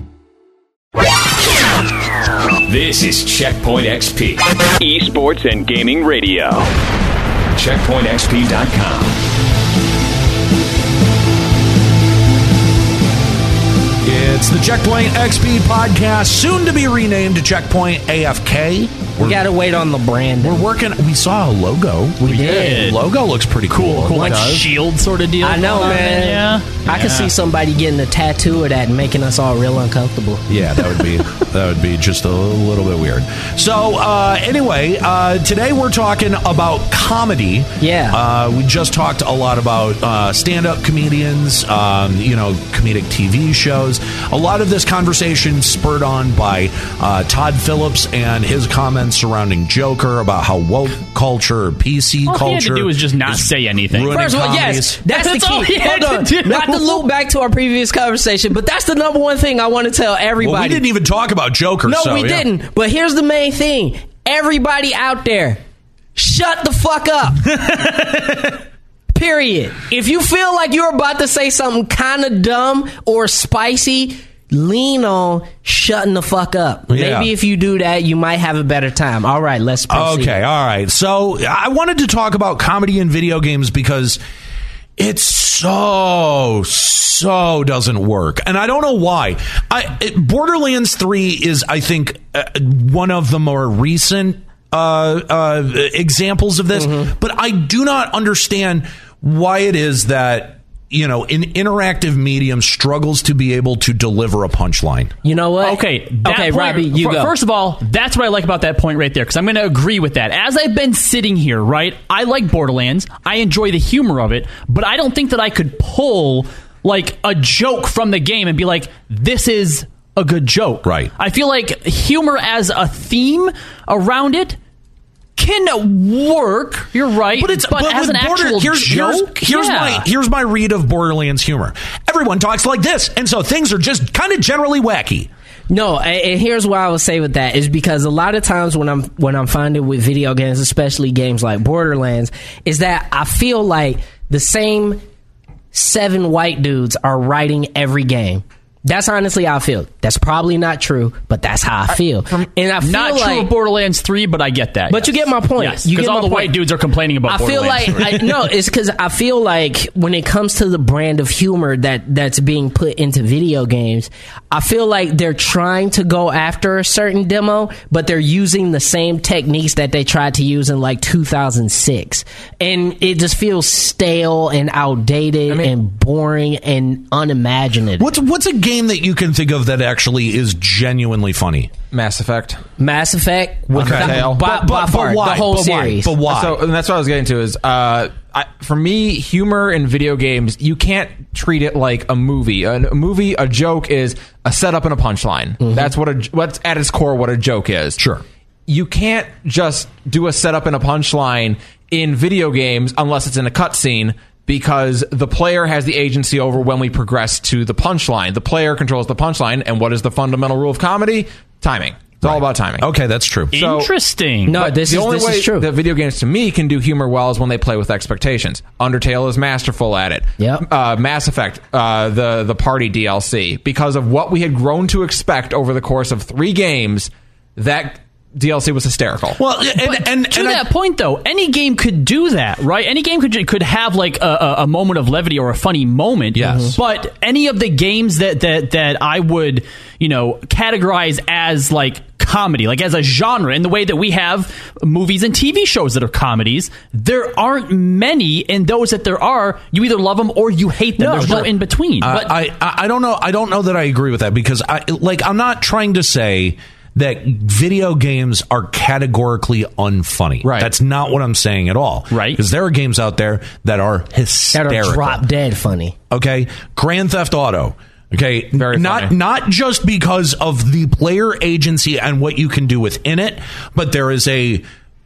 B: This is Checkpoint XP, esports and gaming radio. CheckpointXP.com.
D: It's the Checkpoint XP podcast, soon to be renamed to Checkpoint AFK.
E: We gotta wait on the brand.
D: We're working. We saw a logo.
E: We did.
D: The logo looks pretty cool.
F: Like shield sort of deal.
E: I know, man.
F: Yeah.
E: I could see somebody getting a tattoo of that and making us all real uncomfortable.
D: Yeah, that would be just a little bit weird. So anyway, today we're talking about comedy.
E: Yeah.
D: We just talked a lot about stand-up comedians, comedic TV shows. A lot of this conversation spurred on by Todd Phillips and his comments surrounding Joker about how woke culture or PC culture.
F: All he had to do was just not say anything.
E: First of all, yes, that's the key. Hold on. Not to loop back to our previous conversation, but that's the number one thing I want to tell everybody.
D: Well, we didn't even talk about Joker.
E: No, we didn't. But here's the main thing. Everybody out there, shut the fuck up. Period. If you feel like you're about to say something kind of dumb or spicy, lean on shutting the fuck up.
D: Yeah.
E: Maybe if you do that, you might have a better time. All right, let's proceed.
D: Okay, all right. So I wanted to talk about comedy in video games because it's so doesn't work. And I don't know why. Borderlands 3 is, I think, one of the more recent examples of this. Mm-hmm. But I do not understand why it is that an interactive medium struggles to be able to deliver a punchline.
E: You know what?
F: Okay,
E: point, Robbie, you go.
F: First of all, that's what I like about that point right there, because I'm going to agree with that. As I've been sitting here, right, I like Borderlands. I enjoy the humor of it, but I don't think that I could pull like a joke from the game and be like, this is a good joke.
D: Right.
F: I feel like humor as a theme around it can work. You're right, but as an actual joke,
D: here's my read of Borderlands humor. Everyone talks like this, and so things are just kind of generally wacky.
E: No, and here's what I would say with that is because a lot of times when I'm finding with video games, especially games like Borderlands, is that I feel like the same 7 white dudes are writing every game. That's honestly how I feel. That's probably not true, but that's how I feel. And I feel
F: not
E: like,
F: true of Borderlands 3, but I get that.
E: But yes. You get my point.
F: Yes, because all the white dudes are complaining about Borderlands 3.
E: It's because I feel like when it comes to the brand of humor that's being put into video games, I feel like they're trying to go after a certain demo, but they're using the same techniques that they tried to use in like 2006. And it just feels stale and outdated and boring and unimaginative.
D: What's a game that you can think of that actually is genuinely funny?
G: Mass Effect.
E: With
D: but
E: far,
D: why?
E: The whole series.
D: But why?
G: So, and that's what I was getting to is, for me, humor in video games, you can't treat it like a movie. A joke is a setup and a punchline. Mm-hmm. That's what's at its core what a joke is.
D: Sure.
G: You can't just do a setup and a punchline in video games unless it's in a cutscene, because the player has the agency over when we progress to the punchline. The player controls the punchline, and what is the fundamental rule of comedy? Timing. It's all about timing.
D: Okay, that's true.
G: So,
F: interesting.
E: No, the only way is true.
G: that video games to me can do humor well is when they play with expectations. Undertale is masterful at it.
E: Yep.
G: Mass Effect, the party DLC, because of what we had grown to expect over the course of 3 games, that DLC was hysterical.
F: Well, and to that point, though, any game could do that, right? Any game could have like a moment of levity or a funny moment.
D: Yes.
F: But any of the games that I would, categorize as like comedy, like as a genre, in the way that we have movies and TV shows that are comedies, there aren't many, and those that there are, you either love them or you hate them. There's no in between. But
D: I don't know. I don't know that I agree with that, because I'm not trying to say that video games are categorically unfunny.
G: Right.
D: That's not what I'm saying at all.
F: Right.
D: Because there are games out there that are hysterical.
E: That are drop dead funny.
D: Okay. Grand Theft Auto. Okay.
G: Very funny.
D: Not just because of the player agency and what you can do within it, but there is a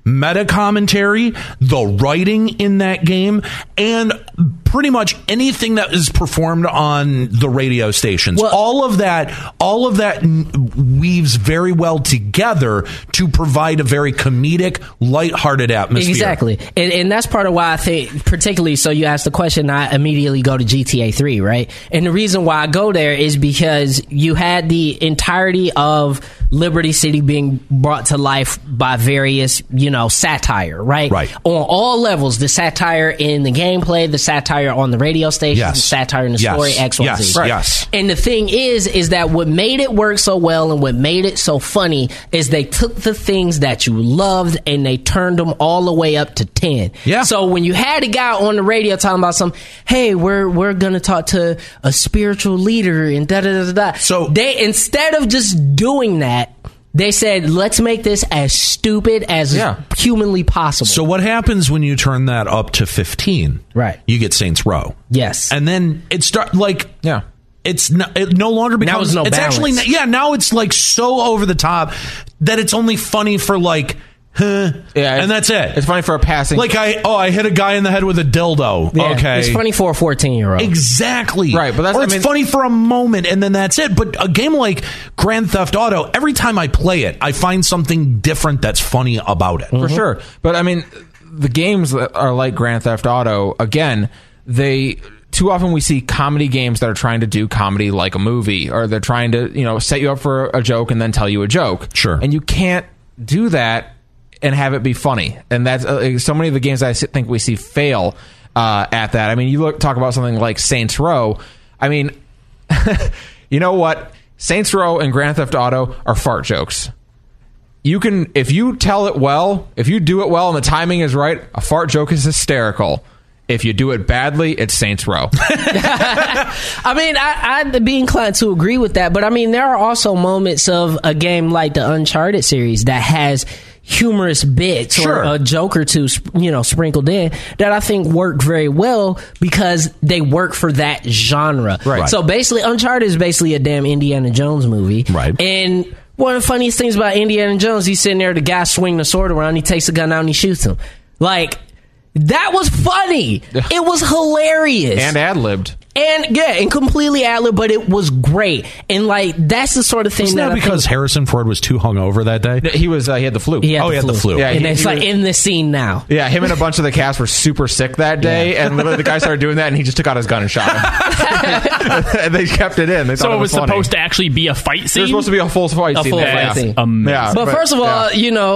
D: meta commentary, the writing in that game, and pretty much anything that is performed on the radio stations. Well, all of that weaves very well together to provide a very comedic, lighthearted atmosphere.
E: Exactly. And that's part of why I think, particularly, so you asked the question, I immediately go to GTA 3, right? And the reason why I go there is because you had the entirety of Liberty City being brought to life by various, satire, right?
D: Right.
E: On all levels, the satire in the gameplay, the satire on the radio station, the satire in the story, X, Y, Z.
D: Yes.
E: And the thing is that what made it work so well and what made it so funny is they took the things that you loved and they turned them all the way up to 10.
D: Yeah.
E: So when you had a guy on the radio talking about hey, we're gonna talk to a spiritual leader and da da da da. So they, instead of just doing that, they said, let's make this as stupid as humanly possible.
D: So what happens when you turn that up to 15?
E: Right.
D: You get Saints Row.
E: Yes.
D: And then it it no longer becomes...
E: Now
D: it's
E: balance.
D: actually... now it's like so over the top that it's only funny for like... and that's it.
G: It's funny for a passing.
D: Like I hit a guy in the head with a dildo.
E: Yeah,
D: okay,
E: it's funny for a 14-year-old.
D: Exactly.
G: Right, but that's,
D: it's funny for a moment and then that's it. But a game like Grand Theft Auto, every time I play it, I find something different that's funny about it.
G: For sure. But I mean, the games that are like Grand Theft Auto, again, too often we see comedy games that are trying to do comedy like a movie, or they're trying to set you up for a joke and then tell you a joke.
D: Sure.
G: And you can't do that and have it be funny. And that's so many of the games I think we see fail at that. I mean, talk about something like Saints Row. I mean, you know what? Saints Row and Grand Theft Auto are fart jokes. You can, if you tell it well, if you do it well and the timing is right, a fart joke is hysterical. If you do it badly, it's Saints Row.
E: I mean, I'd be inclined to agree with that. But I mean, there are also moments of a game like the Uncharted series that has humorous bits or a joke or two, sprinkled in that I think work very well because they work for that genre.
D: Right.
E: So basically, Uncharted is basically a damn Indiana Jones movie.
D: Right.
E: And one of the funniest things about Indiana Jones, he's sitting there, the guy swinging the sword around, he takes the gun out and he shoots him. Like, that was funny. It was hilarious.
G: And ad-libbed.
E: And completely ad-libbed, but it was great. And like, that's the sort of thing
D: Wasn't that because Harrison Ford was too hungover that day?
G: He had the flu.
E: He had
D: the flu.
G: Yeah,
E: and it's like in the scene now.
G: Yeah, him and a bunch of the cast were super sick that day, and literally the guy started doing that, and he just took out his gun and shot him. And they kept it in. They
F: so
G: thought
F: it was
G: funny.
F: supposed to actually be a fight scene?
G: It was supposed to be a full fight scene.
F: Amazing.
E: But first of all,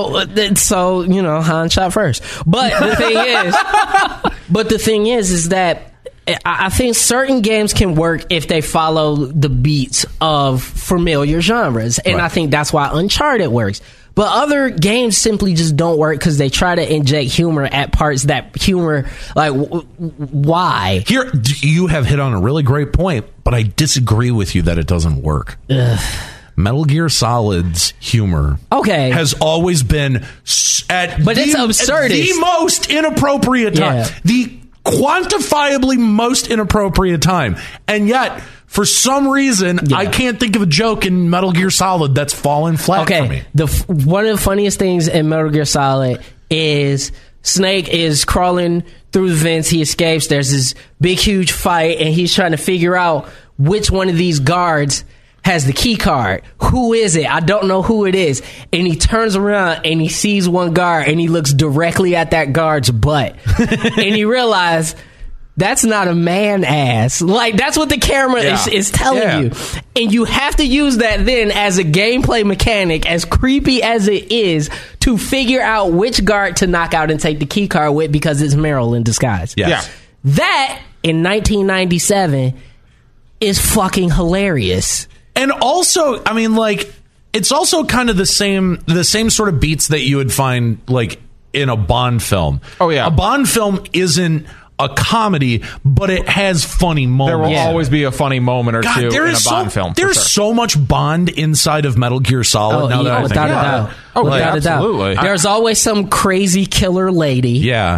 E: Han shot first. But the thing is that I think certain games can work if they follow the beats of familiar genres. And I think that's why Uncharted works. But other games simply just don't work because they try to inject humor at parts that humor, like, why?
D: Here, you have hit on a really great point, but I disagree with you that it doesn't work. Metal Gear Solid's humor has always been
E: it's absurd.
D: The most inappropriate time.
E: Yeah.
D: The quantifiably most inappropriate time. And yet, for some reason, I can't think of a joke in Metal Gear Solid that's fallen flat for me.
E: One of the funniest things in Metal Gear Solid is Snake is crawling through the vents. He escapes. There's this big, huge fight, and he's trying to figure out which one of these guards has the key card. Who is it? I don't know who it is. And he turns around and he sees one guard and he looks directly at that guard's butt. And he realizes that's not a man ass. Like, that's what the camera is telling you. And you have to use that then as a gameplay mechanic, as creepy as it is, to figure out which guard to knock out and take the key card with because it's Meryl in disguise.
D: Yes.
E: That, in 1997, is fucking hilarious.
D: And also, I mean, like, it's also kind of the same sort of beats that you would find, like, in a Bond film.
G: Oh, yeah.
D: A Bond film isn't a comedy, but it has funny moments.
G: There will always be a funny moment or two in a Bond film.
D: There's so much Bond inside of Metal Gear Solid now that I think about it.
E: Without a doubt. There's always some crazy killer lady.
D: Yeah.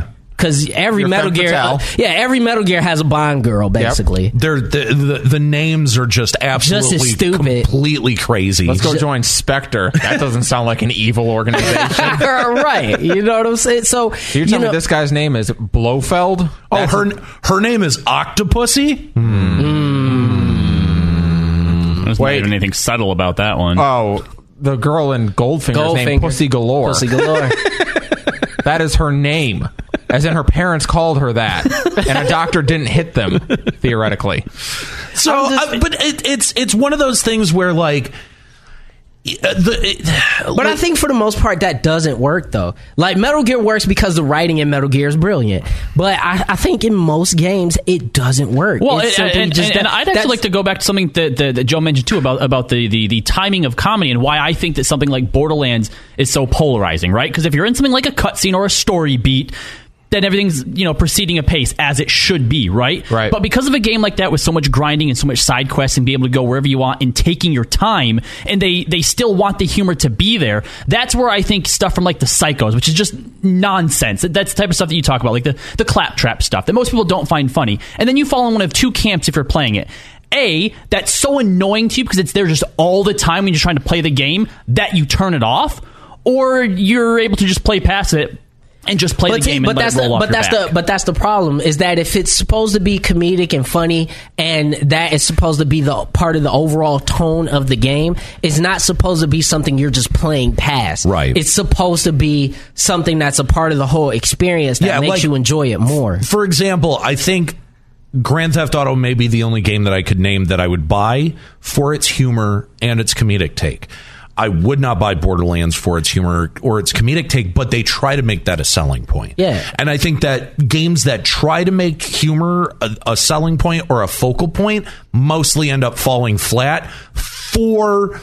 E: because every Metal Gear, every Metal Gear has a Bond girl, basically.
D: Yep. The names are just absolutely
E: just as stupid,
D: completely crazy.
G: Let's go join Spectre. That doesn't sound like an evil organization,
E: right? You know what I'm saying? So
G: you're telling me this guy's name is Blofeld?
D: Her name is Octopussy.
F: There's not even anything subtle about that one.
G: Oh, the girl in Goldfinger's name, Pussy Galore.
E: Pussy Galore.
G: That is her name. As in her parents called her that. And a doctor didn't hit them, theoretically.
D: So, but it's one of those things where, like...
E: But I think for the most part that doesn't work though. Like Metal Gear works because the writing in Metal Gear is brilliant, but I think in most games it doesn't work.
F: Well, and I'd actually like to go back to something that Joe mentioned too about the timing of comedy and why I think that something like Borderlands is so polarizing, right? Because if you're in something like a cutscene or a story beat, then everything's, proceeding apace as it should be, right?
G: Right.
F: But because of a game like that with so much grinding and so much side quests and being able to go wherever you want and taking your time, and they still want the humor to be there, that's where I think stuff from like the Psychos, which is just nonsense. That's the type of stuff that you talk about, like the claptrap stuff that most people don't find funny. And then you fall in one of two camps if you're playing it. A, that's so annoying to you because it's there just all the time when you're trying to play the game that you turn it off, or you're able to just play past it and just play the game and let it roll off your back.
E: But that's the problem, is that if it's supposed to be comedic and funny, and that is supposed to be the part of the overall tone of the game, it's not supposed to be something you're just playing past.
D: Right.
E: It's supposed to be something that's a part of the whole experience that makes you enjoy it more.
D: For example, I think Grand Theft Auto may be the only game that I could name that I would buy for its humor and its comedic take. I would not buy Borderlands for its humor or its comedic take, but they try to make that a selling point.
E: Yeah.
D: And I think that games that try to make humor a selling point or a focal point mostly end up falling flat for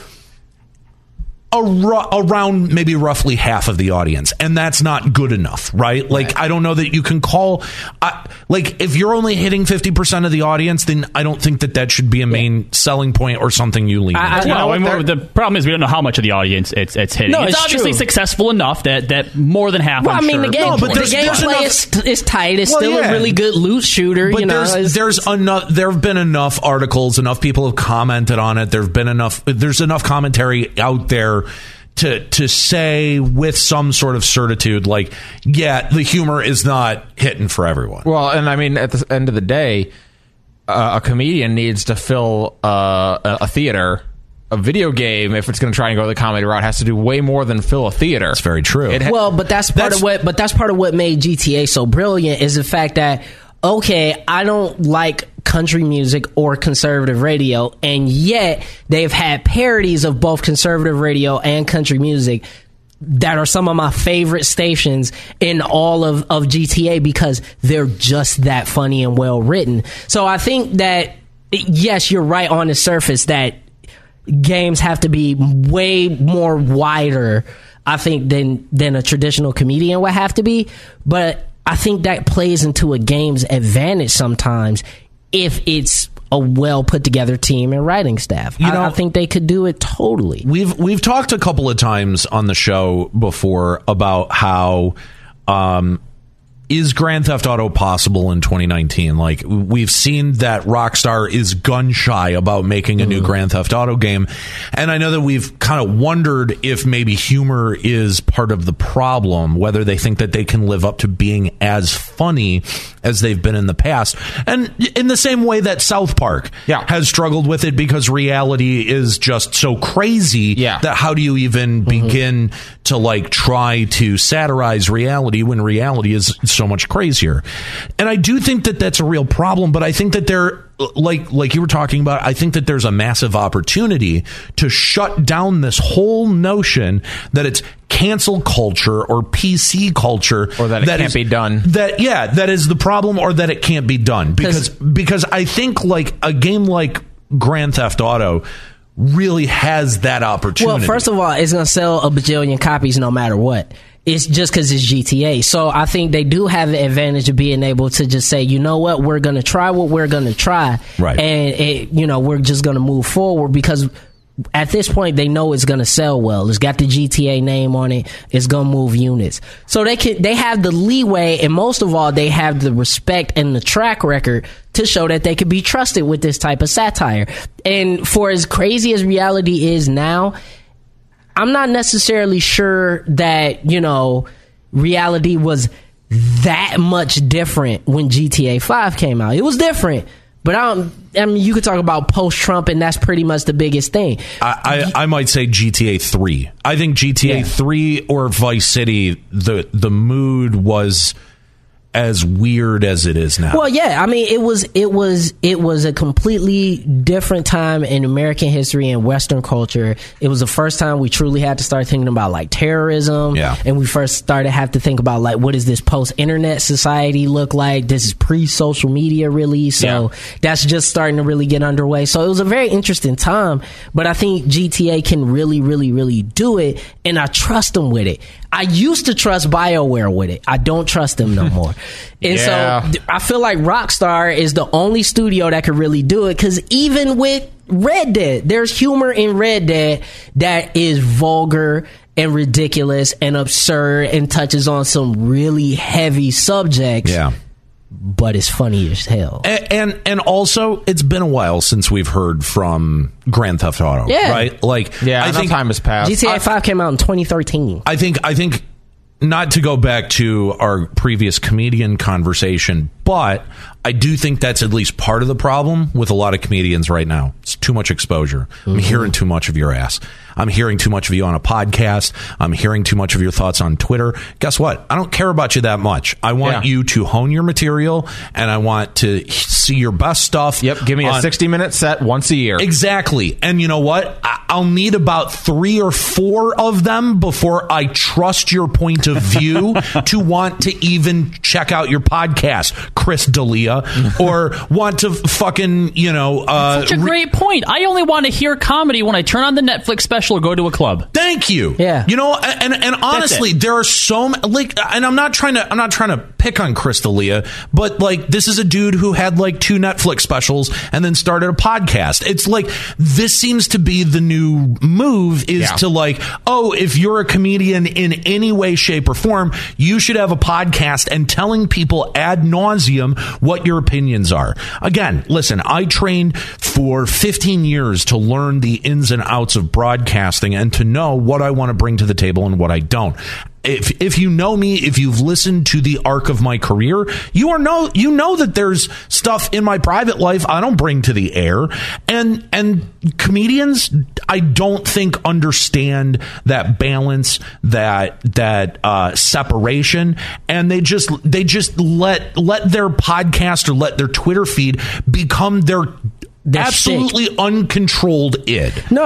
D: around maybe roughly half of the audience, and that's not good enough, right? Like, I don't know that you can call like, if you're only hitting 50% of the audience, then I don't think that should be a main selling point or something you lean into.
F: The problem is we don't know how much of the audience it's hitting.
E: No,
F: it's obviously successful enough that more than half.
E: The gameplay is tight. It's still a really good loot shooter.
D: But there have been enough articles, enough people have commented on it. There's enough commentary out there to say with some sort of certitude, like, the humor is not hitting for everyone.
G: Well, and I mean, at the end of the day, a comedian needs to fill a theater. A video game, if it's going to try and go the comedy route, has to do way more than fill a theater.
D: That's very true.
E: But that's part of what made GTA so brilliant, is the fact that, okay, I don't like country music or conservative radio, and yet they've had parodies of both conservative radio and country music that are some of my favorite stations in all of GTA, because they're just that funny and well written. So I think that, yes, you're right on the surface that games have to be way more wider, I think, than a traditional comedian would have to be. But I think that plays into a game's advantage sometimes if it's a well put together team and writing staff. I think they could do it totally.
D: We've talked a couple of times on the show before about how is Grand Theft Auto possible in 2019? Like, we've seen that Rockstar is gun shy about making a new Grand Theft Auto game. And I know that we've kind of wondered if maybe humor is part of the problem, whether they think that they can live up to being as funny as they've been in the past. And in the same way that South Park has struggled with it, because reality is just so crazy that how do you even begin to like try to satirize reality when reality is so much crazier? And I do think that that's a real problem, but I think that there, like you were talking about, I think that there's a massive opportunity to shut down this whole notion that it's cancel culture or PC culture,
G: or that it can't be done.
D: That is the problem, or that it can't be done, because I think like a game like Grand Theft Auto really has that opportunity.
E: Well, first of all, it's going to sell a bajillion copies no matter what. It's just because it's GTA. So I think they do have the advantage of being able to just say, you know what, we're going to try what we're going to try.
D: Right.
E: And, we're just going to move forward, because at this point, they know it's going to sell well. It's got the GTA name on it. It's going to move units. So they have the leeway, and most of all, they have the respect and the track record to show that they can be trusted with this type of satire. And for as crazy as reality is now, I'm not necessarily sure that, reality was that much different when GTA 5 came out. It was different. But you could talk about post-Trump, and that's pretty much the biggest thing.
D: I might say GTA 3. I think GTA 3 or Vice City, the mood was as weird as it is now.
E: Well, yeah, I mean, it was a completely different time in American history and Western culture. It was the first time we truly had to start thinking about like terrorism, and we first started have to think about like, what does this post-internet society look like? This is pre-social media, really. So that's just starting to really get underway. So it was a very interesting time, but I think GTA can really, really, really do it, and I trust them with it. I used to trust BioWare with it. I don't trust them no more. And so I feel like Rockstar is the only studio that could really do it, because even with Red Dead, there's humor in Red Dead that is vulgar and ridiculous and absurd and touches on some really heavy subjects. Yeah. But it's funny as hell.
D: And also, it's been a while since we've heard from Grand Theft Auto, right? Like,
G: I think time has passed.
E: GTA 5 came out in 2013.
D: I think not to go back to our previous comedian conversation, but I do think that's at least part of the problem with a lot of comedians right now. It's too much exposure. I'm hearing too much of your ass. I'm hearing too much of you on a podcast. I'm hearing too much of your thoughts on Twitter. Guess what? I don't care about you that much. I want you to hone your material, and I want to see your best stuff.
G: Yep. Give me a 60-minute set once a year.
D: Exactly. And you know what? I'll need about 3 or 4 of them before I trust your point of view to want to even check out your podcast, Chris D'Elia, or want to fucking,
F: such a great point. I only want to hear comedy when I turn on the Netflix special or go to a club.
D: Thank you.
E: Yeah.
D: And honestly, there are so many, and I'm not trying to pick on Chris D'Elia, but like, this is a dude who had like 2 Netflix specials and then started a podcast. It's like, this seems to be the new move, is to like, oh, if you're a comedian in any way, shape, or form, you should have a podcast and telling people ad nauseum what your opinions are. Again, listen, I trained for 15 years to learn the ins and outs of broadcasting and to know what I want to bring to the table and what I don't. If you know me, if you've listened to the arc of my career, you know that there's stuff in my private life I don't bring to the air, and comedians, I don't think, understand that balance, that separation, and they just let their podcast or let their Twitter feed become their absolutely uncontrolled id.
E: No,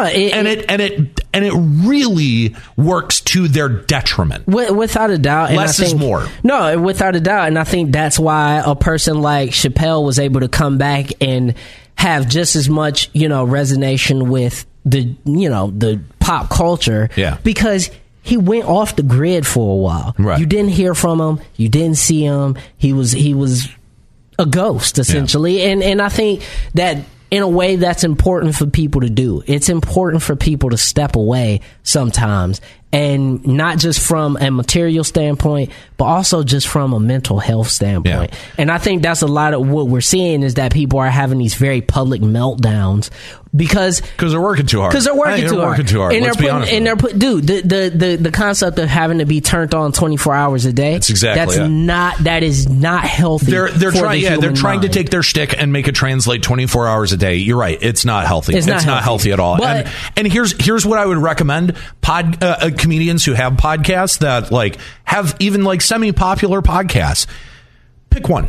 D: it really works to their detriment.
E: Without a doubt. And
D: less is more.
E: No, without a doubt. And I think that's why a person like Chappelle was able to come back and have just as much, resonation with the pop culture.
D: Yeah.
E: Because he went off the grid for a while.
D: Right.
E: You didn't hear from him. You didn't see him. He was a ghost, essentially. Yeah. And I think that, in a way, that's important for people to do. It's important for people to step away sometimes, and not just from a material standpoint, but also just from a mental health standpoint. Yeah. And I think that's a lot of what we're seeing, is that people are having these very public meltdowns because
D: they're working too hard.
E: Because they're working too hard.
D: And let's be honest.
E: And they're dude, the concept of having to be turned on 24 hours a day.
D: That's exactly.
E: That is not healthy.
D: They're trying to take their shtick and make it translate 24 hours a day. You're right. It's not healthy. It's not healthy at all.
E: But,
D: and here's what I would recommend: comedians who have podcasts that like have even like semi-popular podcasts. Pick one.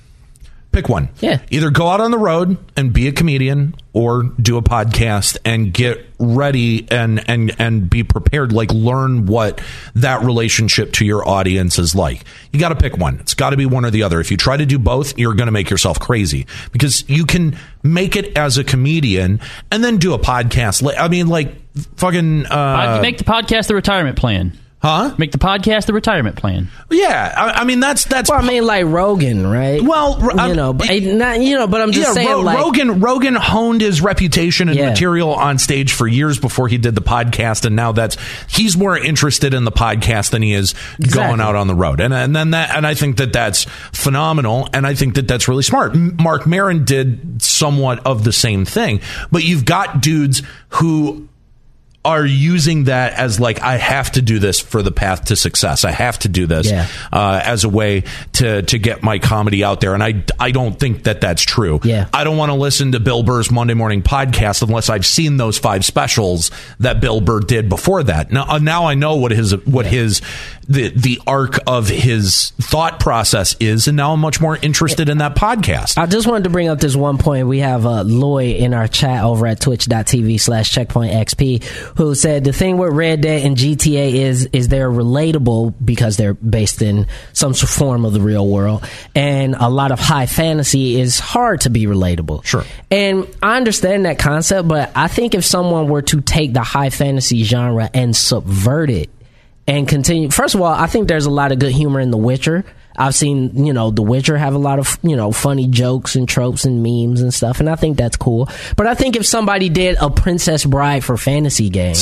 E: Yeah.
D: Either go out on the road and be a comedian, or do a podcast and get ready and be prepared. Like, learn what that relationship to your audience is like. You got to pick one. It's got to be one or the other. If you try to do both, you're going to make yourself crazy, because you can make it as a comedian and then do a podcast. I mean, like fucking
F: make the podcast the retirement plan.
D: Huh?
F: Make the podcast the retirement plan.
D: Yeah, I mean that's.
E: Well, I mean, like Rogan, right?
D: Well,
E: but I'm just saying,
D: Rogan honed his reputation and material on stage for years before he did the podcast, and now he's more interested in the podcast than he is going out on the road, and I think that's phenomenal, and I think that's really smart. Mark Maron did somewhat of the same thing, but you've got dudes who are using that as like, I have to do this for the path to success. I have to do this as a way to get my comedy out there. And I don't think that's true.
E: Yeah.
D: I don't want to listen to Bill Burr's Monday Morning Podcast unless I've seen those 5 specials that Bill Burr did before that. Now I know what the arc of his thought process is, and now I'm much more interested in that podcast.
E: I just wanted to bring up this one point. We have Lloyd in our chat over at twitch.tv/checkpointxp, who said the thing with Red Dead and GTA is they're relatable because they're based in some form of the real world, and a lot of high fantasy is hard to be relatable.
D: Sure.
E: And I understand that concept, but I think if someone were to take the high fantasy genre and subvert it and continue, first of all, I think there's a lot of good humor in The Witcher. I've seen, The Witcher have a lot of, funny jokes and tropes and memes and stuff, and I think that's cool. But I think if somebody did a Princess Bride for fantasy games,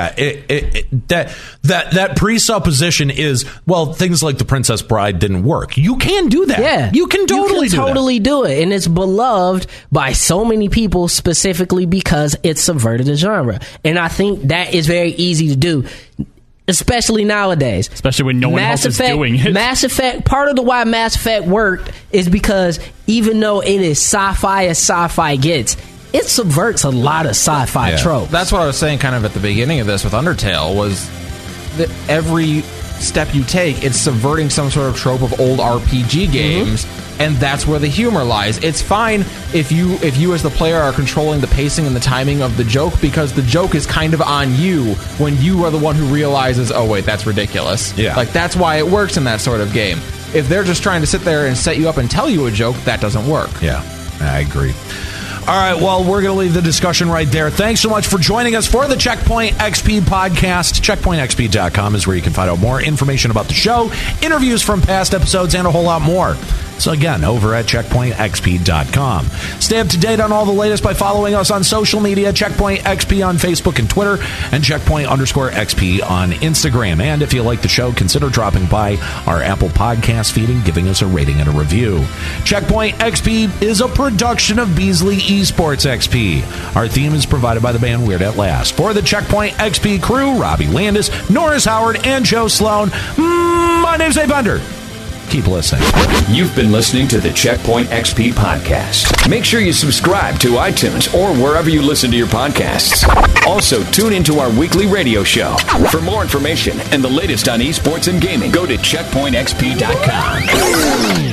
D: that presupposition is, well, things like the Princess Bride didn't work. You can do that.
E: Yeah,
D: you can totally
E: do it, and it's beloved by so many people specifically because it subverted the genre, and I think that is very easy to do. Especially nowadays.
F: Especially when no one else is doing it.
E: Mass Effect, part of the why Mass Effect worked is because even though it is sci-fi as sci-fi gets, it subverts a lot of sci-fi tropes.
G: That's what I was saying kind of at the beginning of this with Undertale, was that every step you take, it's subverting some sort of trope of old RPG games, and that's where the humor lies. It's fine if you as the player are controlling the pacing and the timing of the joke, because the joke is kind of on you when you are the one who realizes, oh wait, that's ridiculous.
D: Yeah.
G: Like, that's why it works in that sort of game. If they're just trying to sit there and set you up and tell you a joke, that doesn't work.
D: Yeah, I agree. All right, well, we're going to leave the discussion right there. Thanks so much for joining us for the Checkpoint XP podcast. CheckpointXP.com is where you can find out more information about the show, interviews from past episodes, and a whole lot more. So again, over at CheckpointXP.com. Stay up to date on all the latest by following us on social media, Checkpoint XP on Facebook and Twitter, and Checkpoint_XP on Instagram. And if you like the show, consider dropping by our Apple Podcast feed and giving us a rating and a review. Checkpoint XP is a production of Beasley Esports XP. Our theme is provided by the band Weird at Last. For the Checkpoint XP crew, Robbie Landis, Norris Howard, and Joe Sloan, my name's Dave Bender. Keep listening.
B: You've been listening to the Checkpoint XP podcast. Make sure you subscribe to iTunes or wherever you listen to your podcasts. Also, tune into our weekly radio show. For more information and the latest on esports and gaming, go to checkpointxp.com.